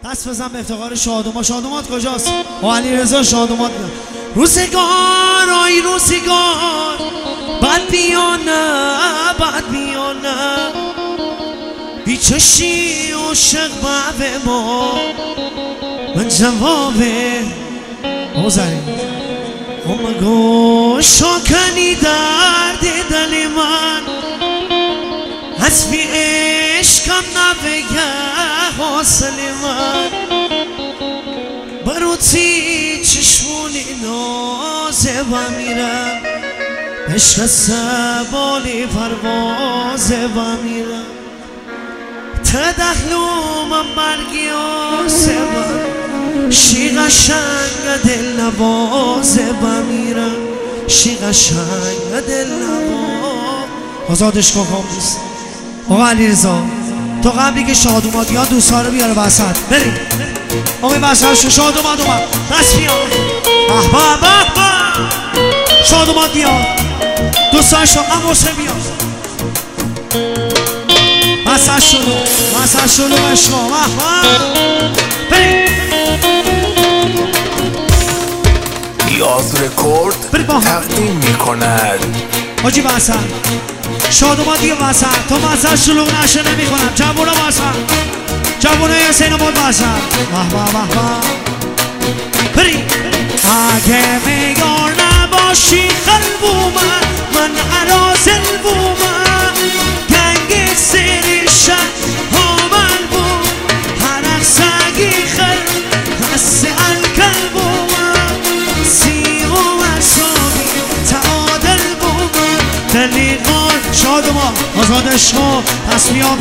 دست بزن به افتخار شادومات. شادومات کجاست؟ با علیرضا شادومات میاد. روزگار آی روزگار بد بیانه بد بیانه بیچشی عاشق به ما من جوابه موزاری مگو شاکنی درد دل من از بی عشقم نبگه حاصل من بروتی چشمونی نازه و میرم عشق سبالی پروازه و میرم تدخلوم مرگی آسه و شی قشنگ دل نوازه و میرم شی قشنگ دل نواز آزادش کن کاملیست. آقا علیرضا تو قبلی که شادومات بیاد دوستا رو بیاره وسط بریم. آقای وسط شادومات اومد دست بیاد شادومات بیاد دوستان شما هم حسین بیاد وسط شلو عشقا بریم. یاز رکورد تقدیم میکند حاجی وسط شادومات دیگه وسط تو وسط شلوغ نشه نمی کنم. جوونا وسط جوونای حسین آباد وسط بریم. اگه میگار نباشی خلبو من عرازل بومن گنگ سری شد همال بوم هرق سگی خل حس الکل بومن سیغو مرسومی تعادل بومن دلیقان شادومات آزادش کن پس بیا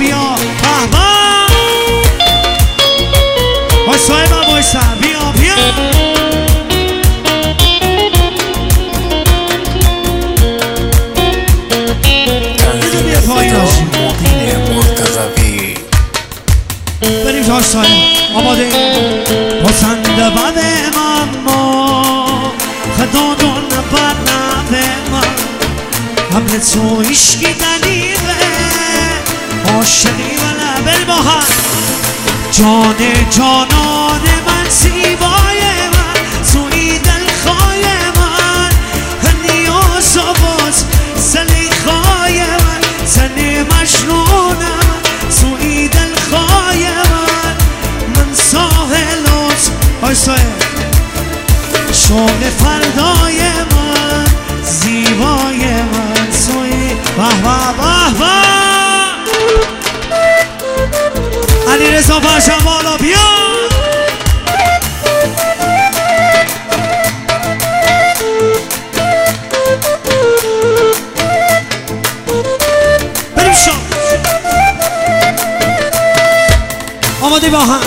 وایسای من وایسم بیا مبین مرتضوی بریم جاش سایم آماده پسند بد اما خدا دون بر نبه من قبل تو عشقی دلیقه عاشقی و نبل با هم جان جانان من زیبای من توی دلخواه من نیاز آواز سلیخای من زن مجنونم توی دلخواه من ساحلات آیستای شوق فردای من زیبای من توی به علیرضا پرچم بالا بیاد بریم شام آماده با هم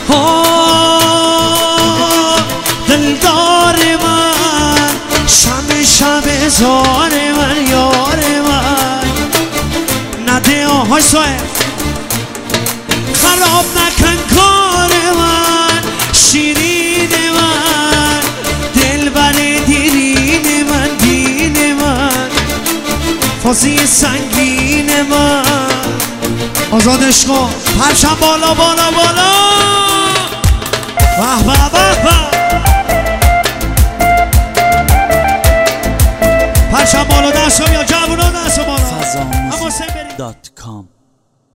دلدار من شب زار من یار من نده آهای سوه خراب نکن کار من شیرین من دل بر دیرین من دین من فازی سنگین من آزادش کن پرچم بالا پرچم بالا دست یا جوونا دست بالا. Fazamusic.com